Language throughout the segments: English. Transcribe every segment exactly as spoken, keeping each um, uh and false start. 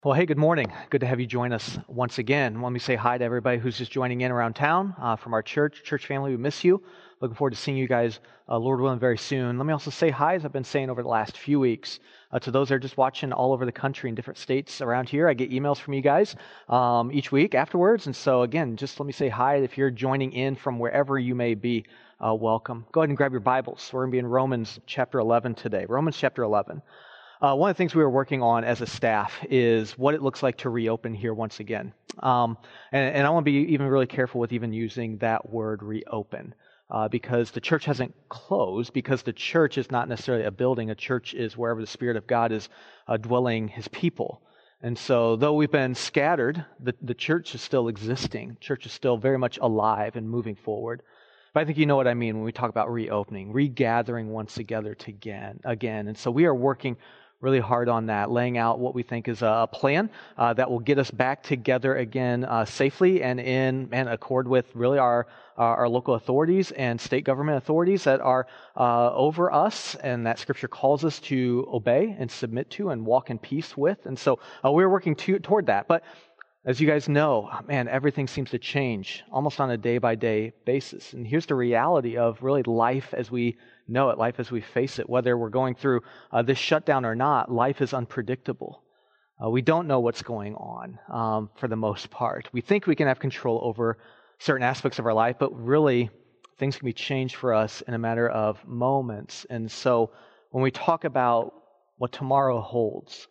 Well, hey, good morning. Good to have you join us once again. Let me say hi to everybody who's just joining in around town uh, from our church, church family. We miss you. Looking forward to seeing you guys, uh, Lord willing, very soon. Let me also say hi, as I've been saying over the last few weeks, uh, to those that are just watching all over the country in different states around here. I get emails from you guys um, each week afterwards. And so, again, just let me say hi. If you're joining in from wherever you may be, uh, welcome. Go ahead and grab your Bibles. We're going to be in Romans chapter eleven today. Romans chapter eleven. Uh, one of the things we were working on as a staff is what it looks like to reopen here once again. Um, and, and I want to be even really careful with even using that word reopen uh, because the church hasn't closed, because the church is not necessarily a building. A church is wherever the Spirit of God is uh, dwelling His people. And so though we've been scattered, the, the church is still existing. Church is still very much alive and moving forward. But I think you know what I mean when we talk about reopening, regathering once together to again, again. And so we are working really hard on that, laying out what we think is a plan uh, that will get us back together again uh, safely and in and accord with really our uh, our local authorities and state government authorities that are uh, over us and that Scripture calls us to obey and submit to and walk in peace with. And so uh, we're working to, toward that. But as you guys know, man, everything seems to change almost on a day-by-day basis. And here's the reality of really life as we know it, life as we face it. Whether we're going through uh, this shutdown or not, life is unpredictable. Uh, we don't know what's going on um, for the most part. We think we can have control over certain aspects of our life, but really things can be changed for us in a matter of moments. And so when we talk about what tomorrow holds,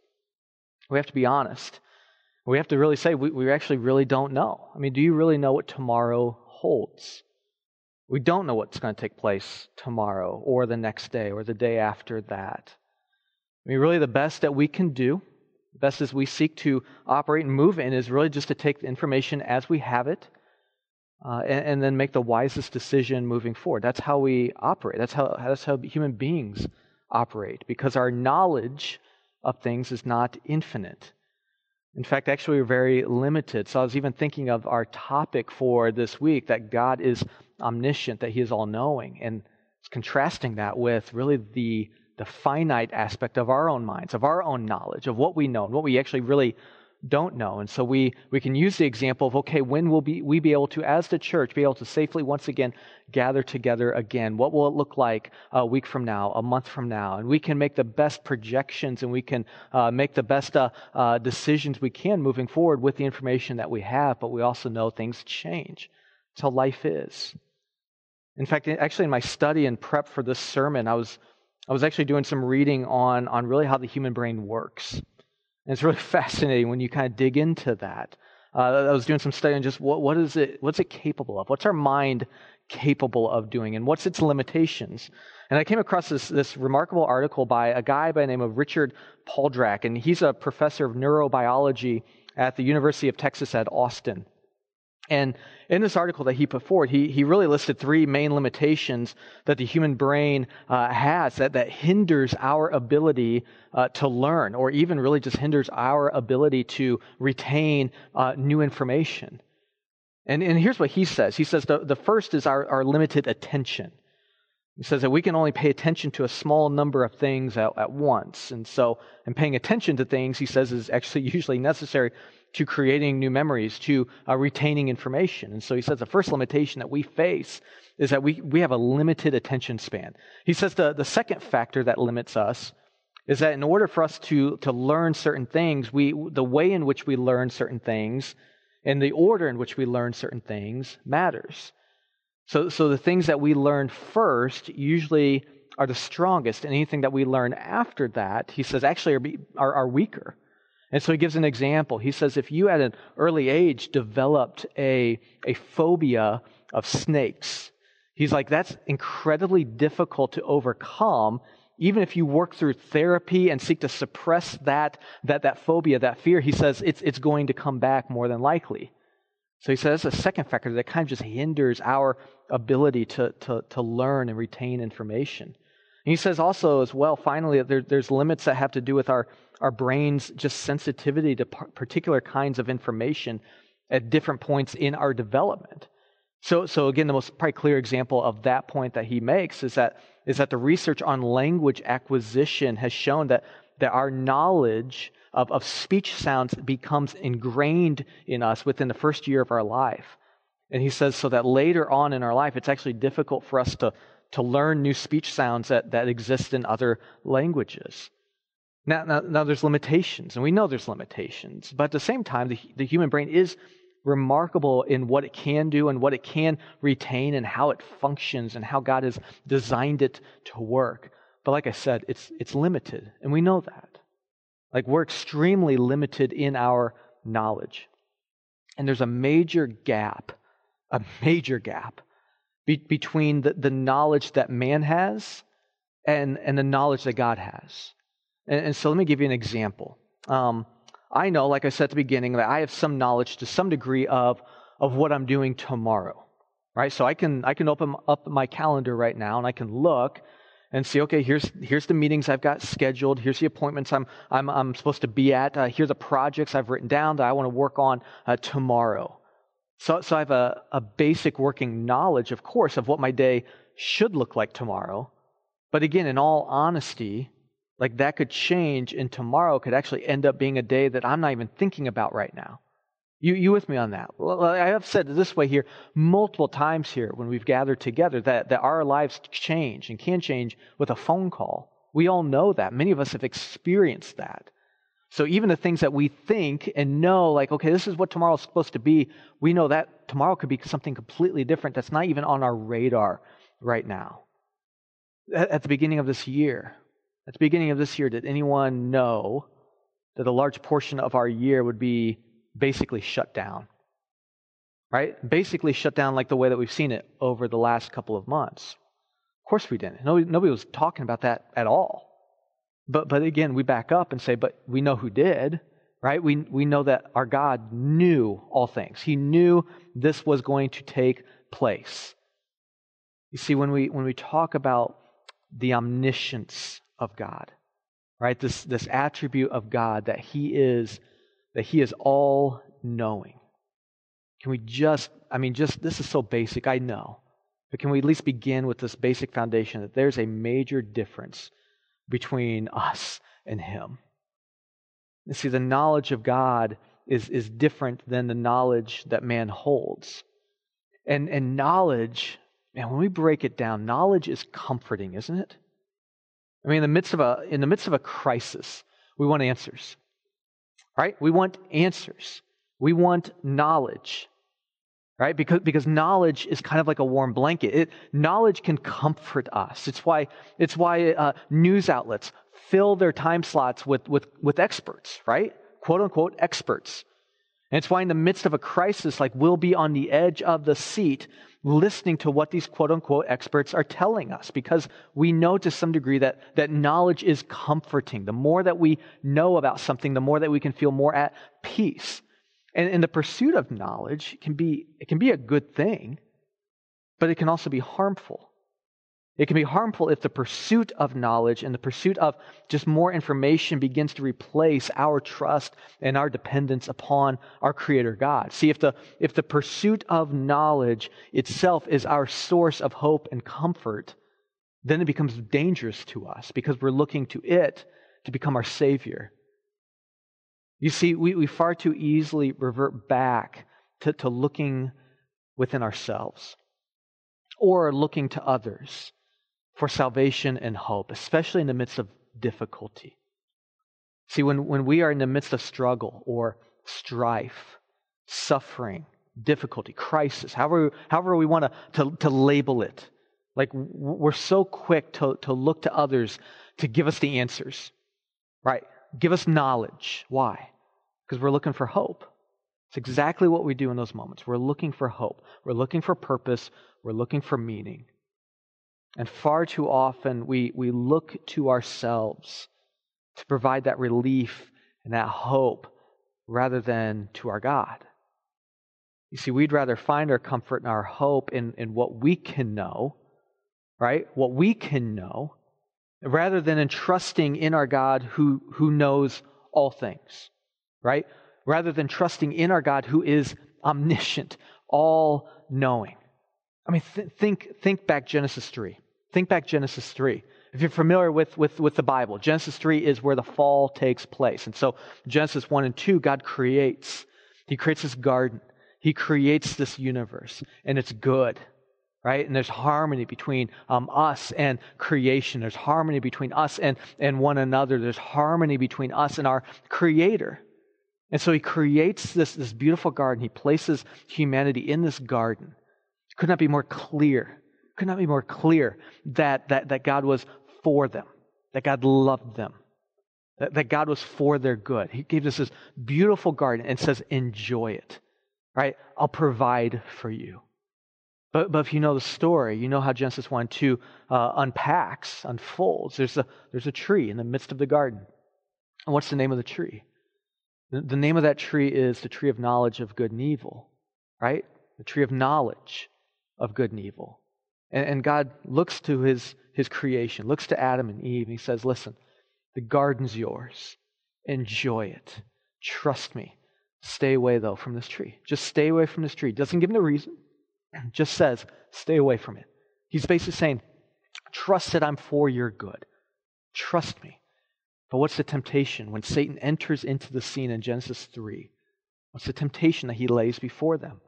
we have to be honest. We have to really say, we, we actually really don't know. I mean, do you really know what tomorrow holds? We don't know what's going to take place tomorrow or the next day or the day after that. I mean, really the best that we can do, the best as we seek to operate and move in is really just to take the information as we have it uh, and, and then make the wisest decision moving forward. That's how we operate. That's how, that's how human beings operate because our knowledge of things is not infinite. In fact, actually, we're very limited. So I was even thinking of our topic for this week, that God is omniscient, that He is all-knowing, and contrasting that with really the, the finite aspect of our own minds, of our own knowledge, of what we know and what we actually really don't know. And so we, we can use the example of, okay, when will be, we be able to, as the church, be able to safely once again gather together again? What will it look like a week from now, a month from now? And we can make the best projections and we can uh, make the best uh, uh, decisions we can moving forward with the information that we have, but we also know things change. That's how life is. In fact, actually in my study and prep for this sermon, I was I was actually doing some reading on, on really how the human brain works. And it's really fascinating when you kind of dig into that. Uh, I was doing some study on just what, what is it, what's it capable of? What's our mind capable of doing? And what's its limitations? And I came across this, this remarkable article by a guy by the name of Richard Poldrack. And he's a professor of neurobiology at the University of Texas at Austin. And in this article that he put forward, he, he really listed three main limitations that the human brain uh, has that, that hinders our ability uh, to learn, or even really just hinders our ability to retain uh, new information. And, and here's what he says. He says the, the first is our, our limited attention. He says that we can only pay attention to a small number of things at, at once. And so, and paying attention to things, he says, is actually usually necessary to creating new memories, to uh, retaining information. And so he says the first limitation that we face is that we, we have a limited attention span. He says the, the second factor that limits us is that in order for us to, to learn certain things, we the way in which we learn certain things and the order in which we learn certain things matters. So, so the things that we learn first usually are the strongest, and anything that we learn after that, he says, actually are, are, are weaker. And so he gives an example. He says if you at an early age developed a, a phobia of snakes, he's like, that's incredibly difficult to overcome, even if you work through therapy and seek to suppress that, that, that phobia, that fear. He says it's, it's going to come back more than likely. So he says that's a second factor that kind of just hinders our ability to, to, to learn and retain information. And he says also as well, finally, that there, there's limits that have to do with our our brain's just sensitivity to particular kinds of information at different points in our development. So, so again, the most probably clear example of that point that he makes is that is that the research on language acquisition has shown that that our knowledge of, of speech sounds becomes ingrained in us within the first year of our life. And he says so that later on in our life, it's actually difficult for us to, to learn new speech sounds that, that exist in other languages. Now, now, now there's limitations, and we know there's limitations. But at the same time, the, the human brain is remarkable in what it can do and what it can retain and how it functions and how God has designed it to work. But like I said, it's it's limited, and we know that. Like, we're extremely limited in our knowledge. And there's a major gap, a major gap be, between the, the knowledge that man has and, and the knowledge that God has. And, and so let me give you an example. Um, I know, like I said at the beginning, that I have some knowledge to some degree of, of what I'm doing tomorrow, right? So I can I can open up my calendar right now and I can look and see, okay, here's here's the meetings I've got scheduled. Here's the appointments I'm I'm I'm supposed to be at. Uh, here are the projects I've written down that I want to work on uh, tomorrow. So so I have a, a basic working knowledge, of course, of what my day should look like tomorrow. But again, in all honesty, like that could change, and tomorrow could actually end up being a day that I'm not even thinking about right now. You you with me on that? Well, I have said it this way here multiple times here when we've gathered together that, that our lives change and can change with a phone call. We all know that. Many of us have experienced that. So even the things that we think and know, like, okay, this is what tomorrow's supposed to be, we know that tomorrow could be something completely different that's not even on our radar right now. At, at the beginning of this year, at the beginning of this year, did anyone know that a large portion of our year would be basically shut down, right? Basically shut down like the way that we've seen it over the last couple of months. Of course we didn't. Nobody, nobody was talking about that at all. But but again, we back up and say, but we know who did, right? We we know that our God knew all things. He knew this was going to take place. You see, when we when we talk about the omniscience of God, right? This this attribute of God that He is that He is all-knowing. Can we just, I mean, just, this is so basic, I know, but can we at least begin with this basic foundation that there's a major difference between us and Him? You see, the knowledge of God is, is different than the knowledge that man holds. And, and knowledge, man, when we break it down, knowledge is comforting, isn't it? I mean, in the midst of a, in the midst of a crisis, we want answers. Right? We want answers. We want knowledge. Right? Because, because knowledge is kind of like a warm blanket. It, knowledge can comfort us. It's why, it's why uh, news outlets fill their time slots with, with, with experts, right? Quote unquote experts. And it's why in the midst of a crisis, like we'll be on the edge of the seat listening to what these quote unquote experts are telling us, because we know to some degree that, that knowledge is comforting. The more that we know about something, the more that we can feel more at peace. And, and the pursuit of knowledge can be, it can be a good thing, but it can also be harmful. It can be harmful if the pursuit of knowledge and the pursuit of just more information begins to replace our trust and our dependence upon our Creator God. See, if the if the pursuit of knowledge itself is our source of hope and comfort, then it becomes dangerous to us because we're looking to it to become our Savior. You see, we, we far too easily revert back to, to looking within ourselves or looking to others for salvation and hope, especially in the midst of difficulty. See, when, when we are in the midst of struggle or strife, suffering, difficulty, crisis, however, however we want to, to, to label it, like we're so quick to, to look to others to give us the answers, right? Give us knowledge. Why? Because we're looking for hope. It's exactly what we do in those moments. We're looking for hope. We're looking for purpose. We're looking for meaning. And far too often, we, we look to ourselves to provide that relief and that hope rather than to our God. You see, we'd rather find our comfort and our hope in, in what we can know, right? What we can know, rather than in trusting in our God who, who knows all things, right? Rather than trusting in our God who is omniscient, all-knowing. I mean, th- think think back Genesis three. Think back Genesis three. If you're familiar with, with, with the Bible, Genesis three is where the fall takes place. And so Genesis one and two, God creates. He creates this garden. He creates this universe, and it's good, right? And there's harmony between um, us and creation. There's harmony between us and, and one another. There's harmony between us and our Creator. And so he creates this, this beautiful garden. He places humanity in this garden. It could not be more clear. Could not be more clear that, that, that God was for them, that God loved them, that, that God was for their good. He gave us this beautiful garden and says, enjoy it, right? I'll provide for you. But, but if you know the story, you know how Genesis one and two uh, unpacks, unfolds. There's a, there's a tree in the midst of the garden. And what's the name of the tree? The, the name of that tree is the tree of knowledge of good and evil, right? The tree of knowledge of good and evil. And God looks to his, his creation, looks to Adam and Eve, and he says, listen, the garden's yours. Enjoy it. Trust me. Stay away, though, from this tree. Just stay away from this tree. Doesn't give him the reason. Just says, stay away from it. He's basically saying, trust that I'm for your good. Trust me. But what's the temptation when Satan enters into the scene in Genesis three? What's the temptation that he lays before them?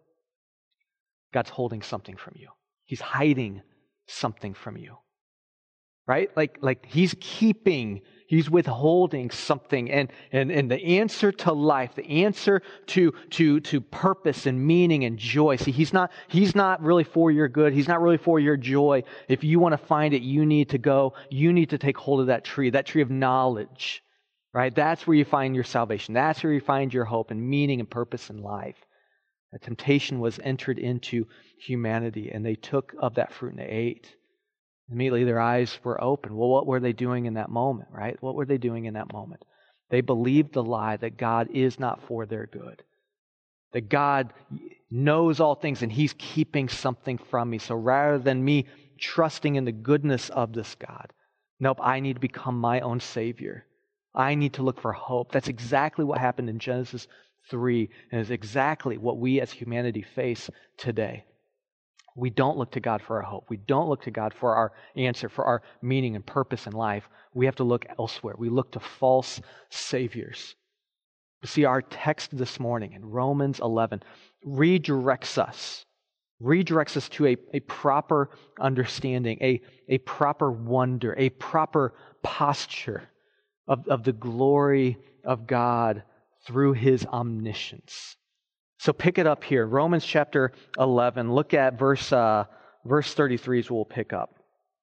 God's holding something from you. He's hiding something from you, right? Like, like he's keeping, he's withholding something. And, and, and the answer to life, the answer to, to, to purpose and meaning and joy. See, he's not, he's not really for your good. He's not really for your joy. If you want to find it, you need to go, you need to take hold of that tree, that tree of knowledge, right? That's where you find your salvation. That's where you find your hope and meaning and purpose in life. A temptation was entered into humanity, and they took of that fruit and they ate. Immediately their eyes were open. Well, what were they doing in that moment, right? What were they doing in that moment? They believed the lie that God is not for their good, that God knows all things and he's keeping something from me. So rather than me trusting in the goodness of this God, nope, I need to become my own Savior. I need to look for hope. That's exactly what happened in Genesis three, and is exactly what we as humanity face today. We don't look to God for our hope. We don't look to God for our answer, for our meaning and purpose in life. We have to look elsewhere. We look to false saviors. But see, our text this morning in Romans eleven redirects us, redirects us to a, a proper understanding, a, a proper wonder, a proper posture of, of the glory of God through his omniscience. So pick it up here, Romans chapter eleven. Look at verse uh, verse thirty-three is what we'll pick up.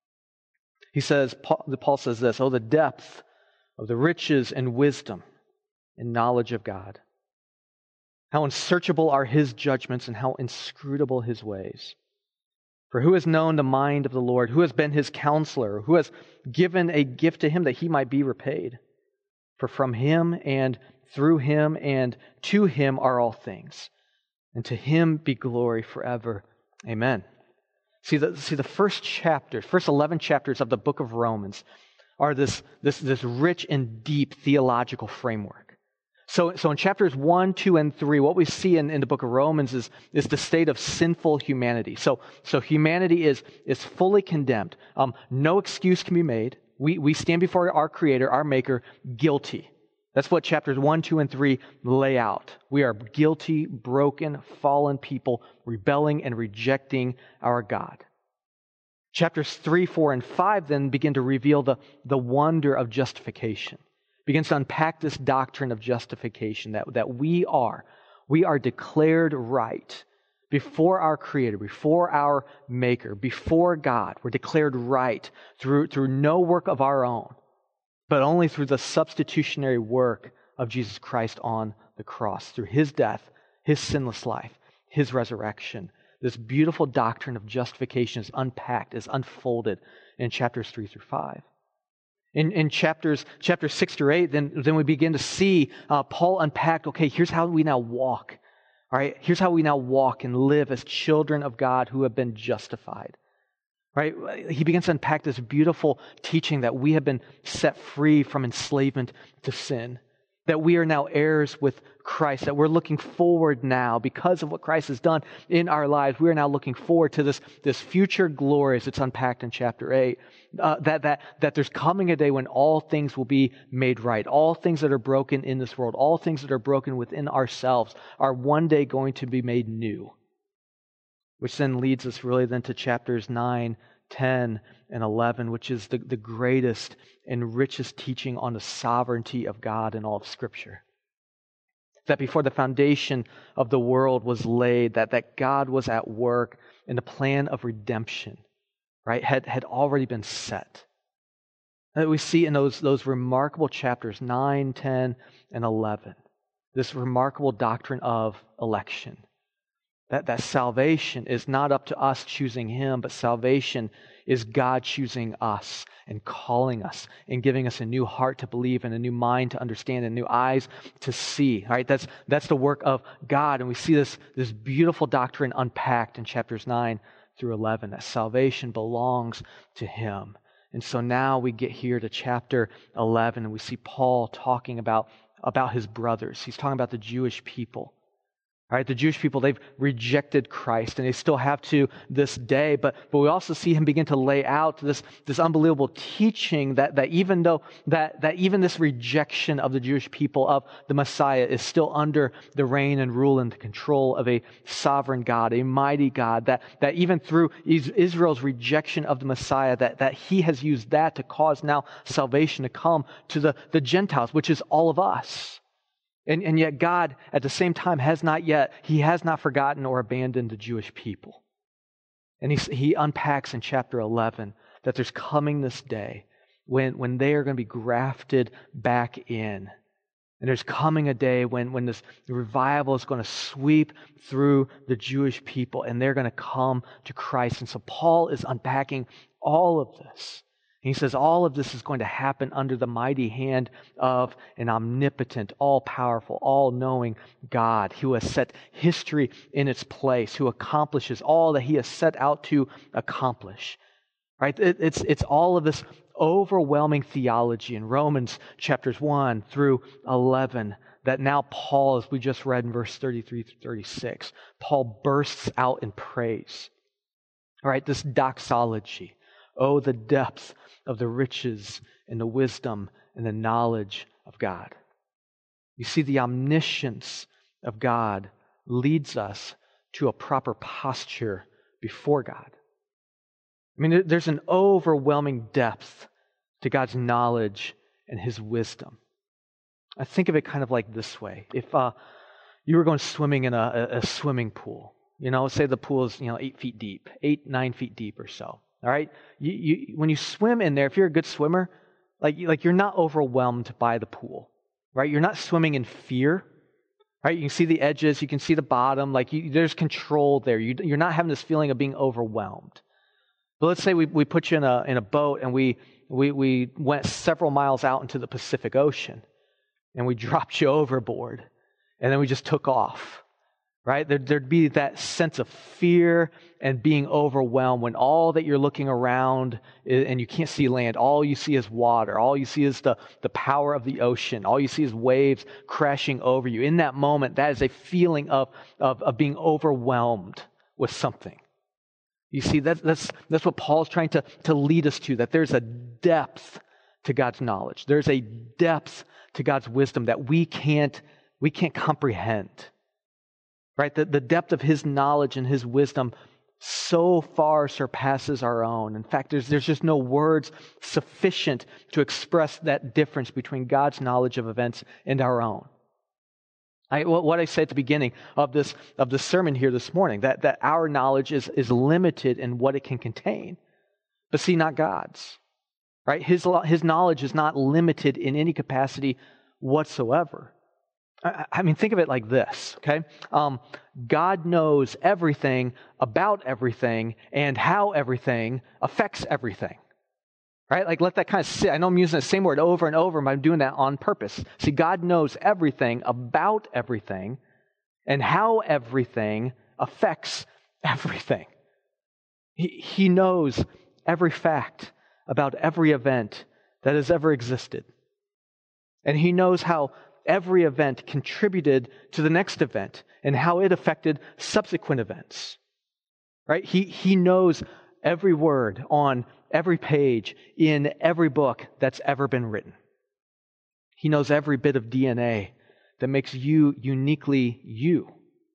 He says, Paul, Paul says this, oh, the depth of the riches and wisdom and knowledge of God. How unsearchable are his judgments and how inscrutable his ways. For who has known the mind of the Lord? Who has been his counselor? Who has given a gift to him that he might be repaid? For from him and through him and to him are all things, and to him be glory forever. Amen. See the, see the first chapter, first eleven chapters of the book of Romans are this, this, this rich and deep theological framework. So, so in chapters one, two, and three, what we see in, in the book of Romans is, is the state of sinful humanity. So, so humanity is, is fully condemned. Um, no excuse can be made. We, we stand before our Creator, our Maker, guilty. That's what chapters one, two, and three lay out. We are guilty, broken, fallen people, rebelling and rejecting our God. Chapters three, four, and five then begin to reveal the, the wonder of justification. Begins to unpack this doctrine of justification, that, that we are, we are declared right before our Creator, before our Maker, before God. We're declared right through, through no work of our own, but only through the substitutionary work of Jesus Christ on the cross, through his death, his sinless life, his resurrection. This beautiful doctrine of justification is unpacked, is unfolded in chapters three through five. In, in chapters chapter six through eight, then, then we begin to see uh, Paul unpack, okay, here's how we now walk. All right, here's how we now walk and live as children of God who have been justified. Right? He begins to unpack this beautiful teaching that we have been set free from enslavement to sin, that we are now heirs with Christ, that we're looking forward now because of what Christ has done in our lives. We are now looking forward to this, this future glory as it's unpacked in chapter eight, uh, that, that, that there's coming a day when all things will be made right. All things that are broken in this world, all things that are broken within ourselves are one day going to be made new. Which then leads us really then to chapters nine, ten, and eleven, which is the, the greatest and richest teaching on the sovereignty of God in all of Scripture. That before the foundation of the world was laid, that, that God was at work and the plan of redemption, right, had, had already been set. That we see in those, those remarkable chapters, nine, ten, and eleven, this remarkable doctrine of election. That, that salvation is not up to us choosing Him, but salvation is God choosing us and calling us and giving us a new heart to believe and a new mind to understand and new eyes to see. All right, that's that's the work of God, and we see this, this beautiful doctrine unpacked in chapters nine through eleven, that salvation belongs to Him. And so now we get here to chapter eleven, and we see Paul talking about, about his brothers. He's talking about the Jewish people. All right, the Jewish people, they've rejected Christ, and they still have to this day. But, but we also see him begin to lay out this, this unbelievable teaching that, that even though that, that even this rejection of the Jewish people of the Messiah is still under the reign and rule and the control of a sovereign God, a mighty God, that, that even through Israel's rejection of the Messiah, that, that he has used that to cause now salvation to come to the, the Gentiles, which is all of us. And, and yet God, at the same time, has not yet, He has not forgotten or abandoned the Jewish people. And he, he unpacks in chapter eleven that there's coming this day when, when they are going to be grafted back in. And there's coming a day when, when this revival is going to sweep through the Jewish people and they're going to come to Christ. And so Paul is unpacking all of this. He says all of this is going to happen under the mighty hand of an omnipotent, all-powerful, all-knowing God who has set history in its place, who accomplishes all that He has set out to accomplish. Right? It, it's, it's all of this overwhelming theology in Romans chapters one through eleven that now Paul, as we just read in verse thirty-three through thirty-six, Paul bursts out in praise. All right, this doxology. Oh, the depth of the riches and the wisdom and the knowledge of God. You see, the omniscience of God leads us to a proper posture before God. I mean, there's an overwhelming depth to God's knowledge and His wisdom. I think of it kind of like this way. If uh, you were going swimming in a, a swimming pool, you know, say the pool is, you know, eight feet deep, eight, nine feet deep or so. All right, you, you, when you swim in there, if you're a good swimmer, like, like you're not overwhelmed by the pool, right? You're not swimming in fear, right? You can see the edges, you can see the bottom, like you, there's control there. You, you're not having this feeling of being overwhelmed. But let's say we, we put you in a in a boat and we we we went several miles out into the Pacific Ocean, and we dropped you overboard, and then we just took off. Right? There, there'd be that sense of fear and being overwhelmed when all that you're looking around is, and you can't see land. All you see is water. All you see is the, the power of the ocean. All you see is waves crashing over you. In that moment, that is a feeling of, of, of being overwhelmed with something. You see, that, that's, that's what Paul's trying to, to lead us to, that there's a depth to God's knowledge. There's a depth to God's wisdom that we can't, we can't comprehend. Right? The, the depth of His knowledge and His wisdom so far surpasses our own. In fact, there's, there's just no words sufficient to express that difference between God's knowledge of events and our own. I, what I said at the beginning of this of the sermon here this morning, that, that our knowledge is, is limited in what it can contain. But see, not God's. Right? His, his knowledge is not limited in any capacity whatsoever. I mean, think of it like this, okay? Um, God knows everything about everything and how everything affects everything, right? Like, let that kind of sit. I know I'm using the same word over and over, but I'm doing that on purpose. See, God knows everything about everything and how everything affects everything. He, he knows every fact about every event that has ever existed. And He knows how every event contributed to the next event and how it affected subsequent events. Right? He, he knows every word on every page in every book that's ever been written. He knows every bit of D N A that makes you uniquely you.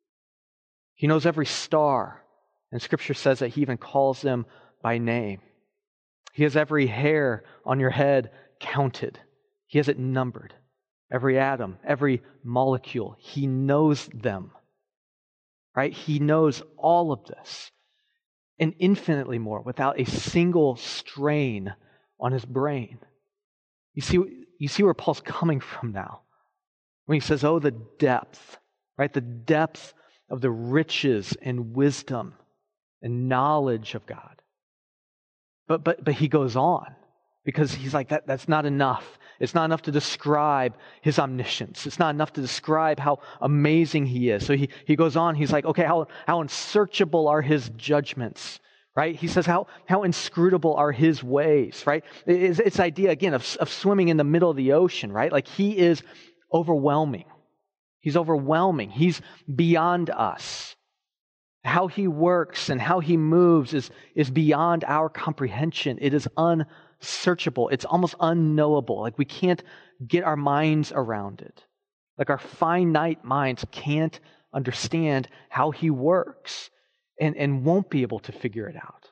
He knows every star, and Scripture says that He even calls them by name. He has every hair on your head counted. He has it numbered. Every atom, every molecule, He knows them. Right? He knows all of this and infinitely more without a single strain on His brain. You see, you see where Paul's coming from now when he says, oh, the depth, right? The depth of the riches and wisdom and knowledge of God. But but but he goes on because he's like, that that's not enough. It's not enough to describe His omniscience. It's not enough to describe how amazing He is. So he, he goes on, he's like, okay, how, how unsearchable are His judgments, right? He says, how, how inscrutable are His ways, right? It's, it's the idea, again, of, of swimming in the middle of the ocean, right? Like He is overwhelming. He's overwhelming. He's beyond us. How He works and how He moves is, is beyond our comprehension. It is unsearchable. It's almost unknowable. Like we can't get our minds around it. Like our finite minds can't understand how He works and, and won't be able to figure it out.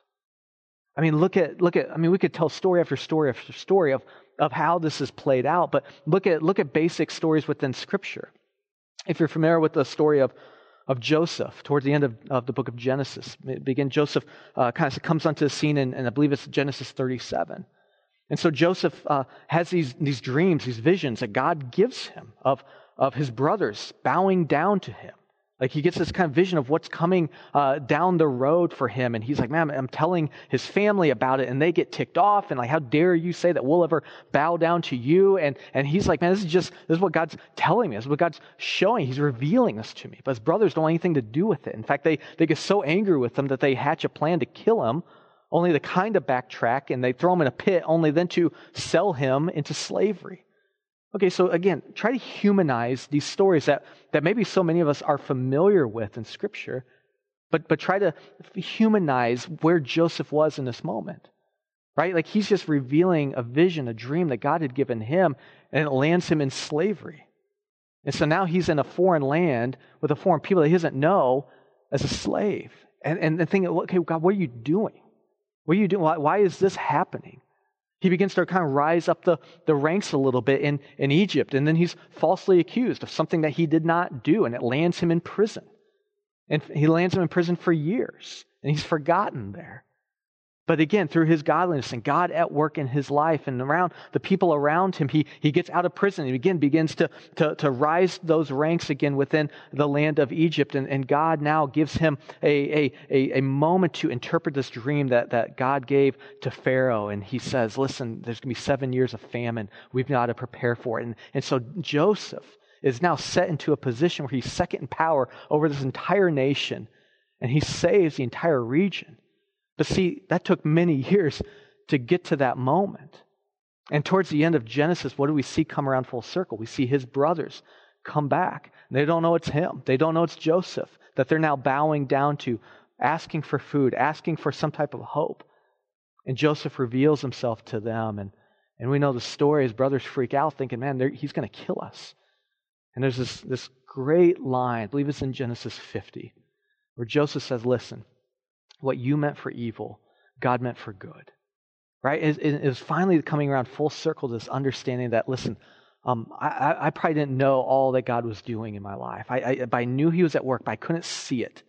I mean, look at, look at, I mean, we could tell story after story after story of, of how this is played out, but look at, look at basic stories within Scripture. If you're familiar with the story of of Joseph, towards the end of, of the book of Genesis. Begin, Joseph uh, kind of comes onto the scene, and, and I believe it's Genesis thirty-seven. And so Joseph uh, has these, these dreams, these visions that God gives him of, of his brothers bowing down to him. Like he gets this kind of vision of what's coming uh, down the road for him. And he's like, man, I'm telling his family about it, and they get ticked off. And like, how dare you say that we'll ever bow down to you? And and he's like, man, this is just, this is what God's telling me. This is what God's showing. He's revealing this to me. But his brothers don't want anything to do with it. In fact, they, they get so angry with him that they hatch a plan to kill him, only to kind of backtrack, and they throw him in a pit, only then to sell him into slavery. Okay, so again, try to humanize these stories that, that maybe so many of us are familiar with in Scripture, but, but try to humanize where Joseph was in this moment, right? Like he's just revealing a vision, a dream that God had given him, and it lands him in slavery. And so now he's in a foreign land with a foreign people that he doesn't know as a slave. And, and the thing, okay, God, what are you doing? What are you doing? Why, why is this happening? He begins to kind of rise up the, the ranks a little bit in, in Egypt, and then he's falsely accused of something that he did not do, and it lands him in prison. And he lands him in prison for years, and he's forgotten there. But again, through his godliness and God at work in his life and around the people around him, he, he gets out of prison and again begins to, to, to rise those ranks again within the land of Egypt. And, and God now gives him a, a, a, a moment to interpret this dream that, that God gave to Pharaoh. And he says, listen, there's going to be seven years of famine. We've got to prepare for it. And, and so Joseph is now set into a position where he's second in power over this entire nation. And he saves the entire region. But see, that took many years to get to that moment. And towards the end of Genesis, what do we see come around full circle? We see his brothers come back. They don't know it's him. They don't know it's Joseph that they're now bowing down to, asking for food, asking for some type of hope. And Joseph reveals himself to them. And, and we know the story. His brothers freak out thinking, man, he's going to kill us. And there's this, this great line, I believe it's in Genesis fifty, where Joseph says, listen, what you meant for evil, God meant for good, right? It, it, it was finally coming around full circle to this understanding that, listen, um, I, I probably didn't know all that God was doing in my life. I, I, I knew He was at work, but I couldn't see it.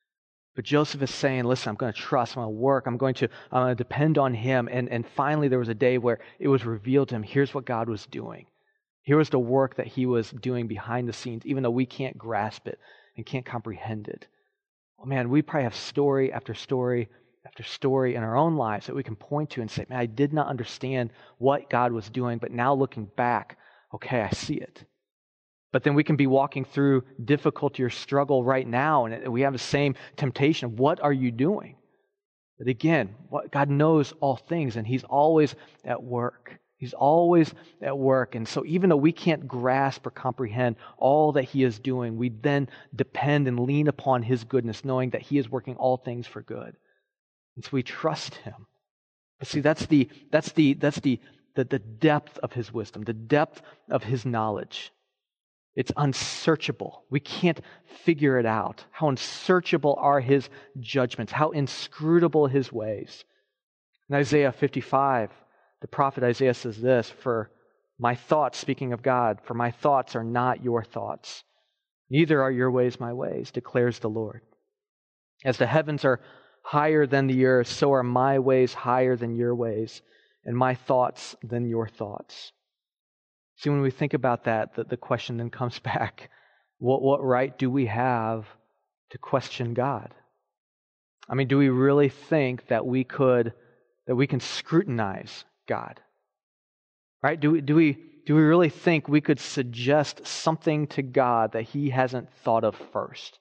But Joseph is saying, listen, I'm going to trust, I'm going to work, I'm going to, I'm going to depend on Him. And, and finally there was a day where it was revealed to him, here's what God was doing. Here was the work that He was doing behind the scenes, even though we can't grasp it and can't comprehend it. Well, man, we probably have story after story after story in our own lives that we can point to and say, man, I did not understand what God was doing, but now looking back, okay, I see it. But then we can be walking through difficulty or struggle right now, and we have the same temptation. What are you doing? But again, what, God knows all things, and He's always at work. He's always at work. And so even though we can't grasp or comprehend all that he is doing, we then depend and lean upon his goodness, knowing that he is working all things for good. And so we trust him. But see, that's the that's the that's the the, the depth of his wisdom, the depth of his knowledge. It's unsearchable. We can't figure it out. How unsearchable are his judgments, how inscrutable his ways. In Isaiah fifty-five, the prophet Isaiah says this, "For my thoughts," speaking of God, "for my thoughts are not your thoughts, neither are your ways my ways, declares the Lord. As the heavens are higher than the earth, so are my ways higher than your ways, and my thoughts than your thoughts." See, when we think about that, the, the question then comes back, what, what right do we have to question God? I mean, do we really think that we could, that we can scrutinize God? Right? Do we, do we, do we really think we could suggest something to God that he hasn't thought of first?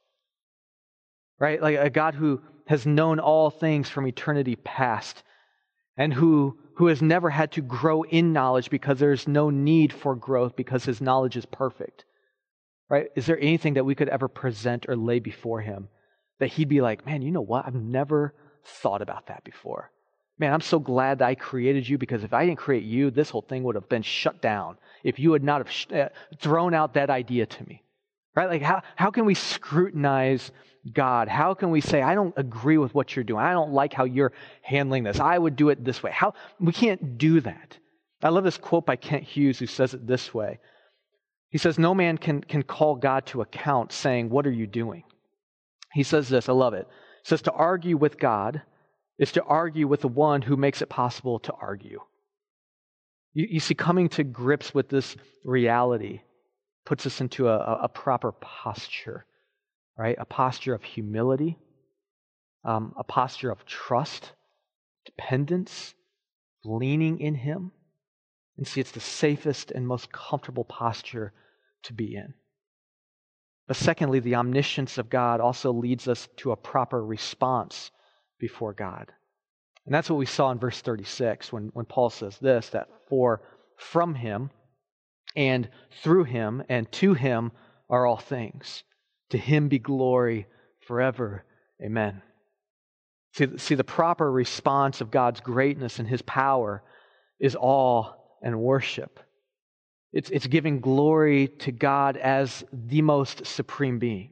Right? Like a God who has known all things from eternity past, and who, who has never had to grow in knowledge because there's no need for growth because his knowledge is perfect. Right? Is there anything that we could ever present or lay before him that he'd be like, man, you know what? I've never thought about that before. Man, I'm so glad that I created you, because if I didn't create you, this whole thing would have been shut down if you had not have sh- uh, thrown out that idea to me. Right? Like how, how can we scrutinize God? How can we say, I don't agree with what you're doing. I don't like how you're handling this. I would do it this way. How we can't do that. I love this quote by Kent Hughes, who says it this way. He says, no man can, can call God to account saying, what are you doing? He says this, I love it. He says, to argue with God is to argue with the one who makes it possible to argue. You, you see, coming to grips with this reality puts us into a, a proper posture, right? A posture of humility, um, a posture of trust, dependence, leaning in him. And see, it's the safest and most comfortable posture to be in. But secondly, the omniscience of God also leads us to a proper response before God. And that's what we saw in verse thirty-six when, when Paul says this, that for from him and through him and to him are all things. To him be glory forever. Amen. See, see, the proper response of God's greatness and his power is awe and worship. It's, it's giving glory to God as the most supreme being.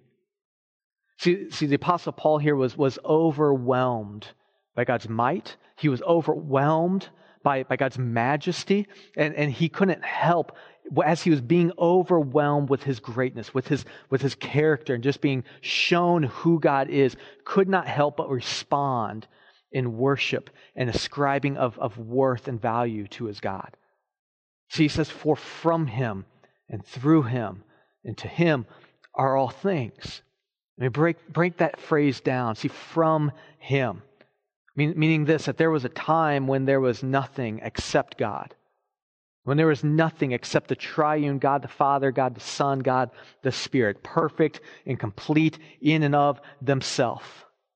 See, see, the Apostle Paul here was, was overwhelmed by God's might. He was overwhelmed by, by God's majesty, and, and he couldn't help, as he was being overwhelmed with his greatness, with his, with his character, and just being shown who God is, could not help but respond in worship and ascribing of, of worth and value to his God. See, he says, for from him and through him and to him are all things. I mean, break, break that phrase down. See, from him. Mean, meaning this, that there was a time when there was nothing except God. When there was nothing except the triune God the Father, God the Son, God the Spirit, perfect and complete in and of themselves.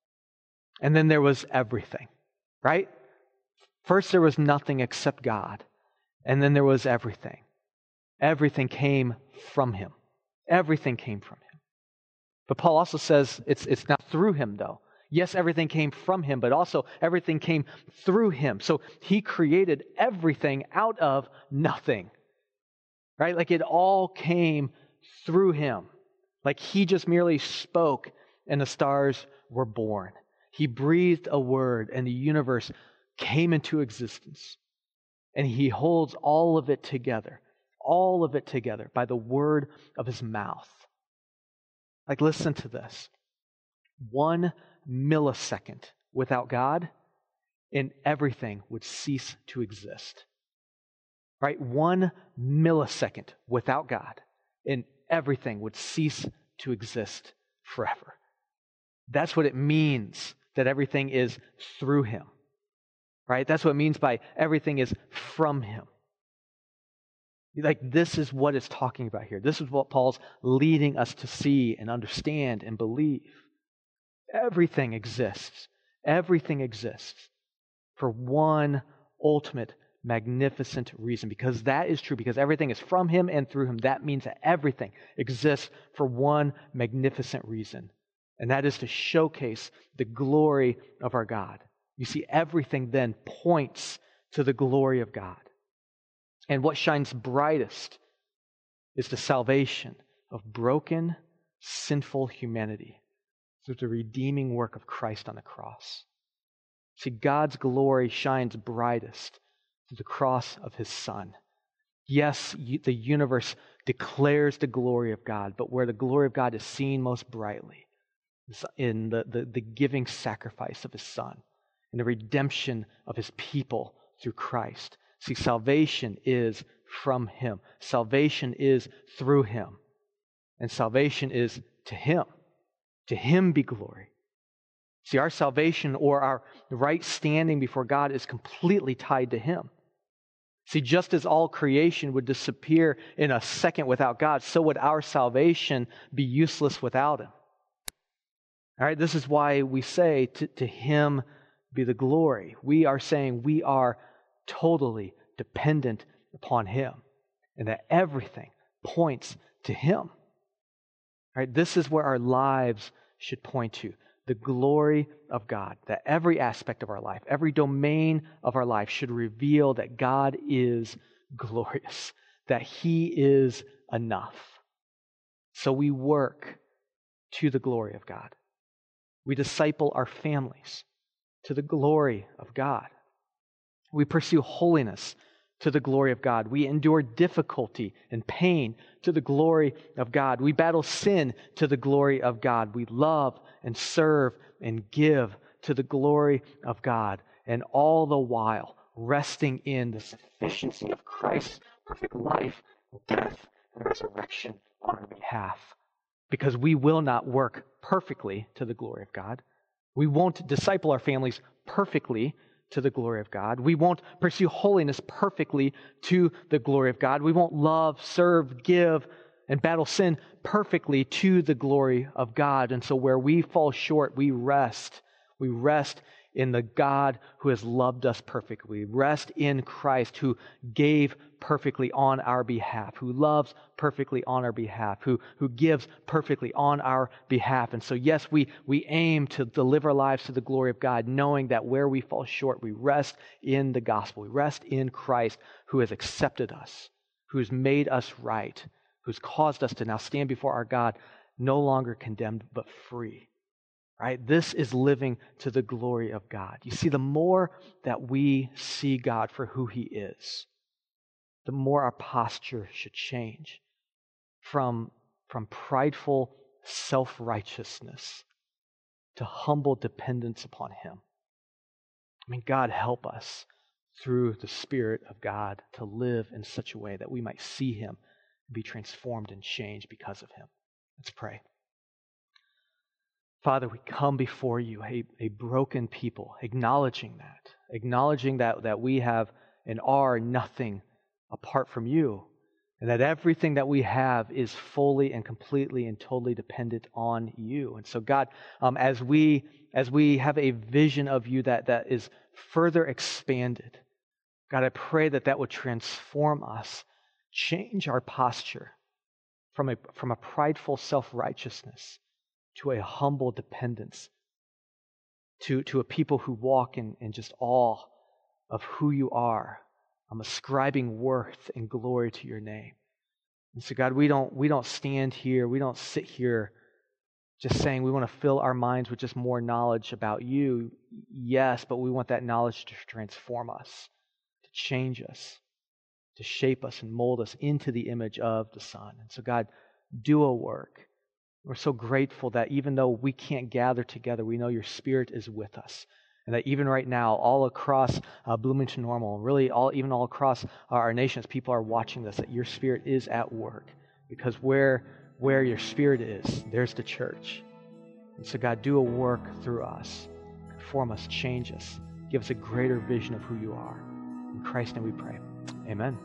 And then there was everything, right? First there was nothing except God, and then there was everything. Everything came from him. Everything came from him. But Paul also says it's, it's not through him, though. Yes, everything came from him, but also everything came through him. So he created everything out of nothing, right? Like it all came through him. Like he just merely spoke and the stars were born. He breathed a word and the universe came into existence. And he holds all of it together, all of it together by the word of his mouth. Like, listen to this. One millisecond without God, and everything would cease to exist. Right? One millisecond without God, and everything would cease to exist forever. That's what it means that everything is through him. Right? That's what it means by everything is from him. Like, this is what it's talking about here. This is what Paul's leading us to see and understand and believe. Everything exists. Everything exists for one ultimate magnificent reason. Because that is true, because everything is from him and through him. That means that everything exists for one magnificent reason, and that is to showcase the glory of our God. You see, everything then points to the glory of God. And what shines brightest is the salvation of broken, sinful humanity through the redeeming work of Christ on the cross. See, God's glory shines brightest through the cross of his Son. Yes, the universe declares the glory of God, but where the glory of God is seen most brightly is in the, the, the giving sacrifice of his Son and the redemption of his people through Christ. See, salvation is from him. Salvation is through him. And salvation is to him. To him be glory. See, our salvation or our right standing before God is completely tied to him. See, just as all creation would disappear in a second without God, so would our salvation be useless without him. All right, this is why we say to, to him be the glory. We are saying we are totally dependent upon him and that everything points to him. All right, this is where our lives should point to. The glory of God, that every aspect of our life, every domain of our life should reveal that God is glorious, that he is enough. So we work to the glory of God. We disciple our families to the glory of God. We pursue holiness to the glory of God. We endure difficulty and pain to the glory of God. We battle sin to the glory of God. We love and serve and give to the glory of God. And all the while resting in the sufficiency of Christ's perfect life, death, and resurrection on our behalf. Because we will not work perfectly to the glory of God. We won't disciple our families perfectly to the glory of God. We won't pursue holiness perfectly to the glory of God. We won't love, serve, give, and battle sin perfectly to the glory of God. And so where we fall short, we rest. We rest in the God who has loved us perfectly. We rest in Christ who gave perfectly on our behalf, who loves perfectly on our behalf, who, who gives perfectly on our behalf. And so yes, we, we aim to deliver our lives to the glory of God, knowing that where we fall short, we rest in the gospel. We rest in Christ who has accepted us, who has made us right, who's caused us to now stand before our God, no longer condemned, but free. Right? This is living to the glory of God. You see, the more that we see God for who he is, the more our posture should change from, from prideful self-righteousness to humble dependence upon him. I mean, God help us through the Spirit of God to live in such a way that we might see him and be transformed and changed because of him. Let's pray. Father, we come before you, a, a broken people, acknowledging that, acknowledging that, that we have and are nothing apart from you, and that everything that we have is fully and completely and totally dependent on you. And so, God, um, as we as we have a vision of you that, that is further expanded, God, I pray that that would transform us, change our posture from a from a prideful self-righteousness to a humble dependence, to, to a people who walk in, in just awe of who you are, um, ascribing worth and glory to your name. And so, God, we don't we don't stand here, we don't sit here just saying we want to fill our minds with just more knowledge about you. Yes, but we want that knowledge to transform us, to change us, to shape us and mold us into the image of the Son. And so, God, do a work. We're so grateful that even though we can't gather together, we know your Spirit is with us. And that even right now, all across uh, Bloomington Normal, really all even all across our nation, as people are watching this, that your Spirit is at work. Because where, where your Spirit is, there's the church. And so God, do a work through us. Conform us, change us. Give us a greater vision of who you are. In Christ's name we pray. Amen.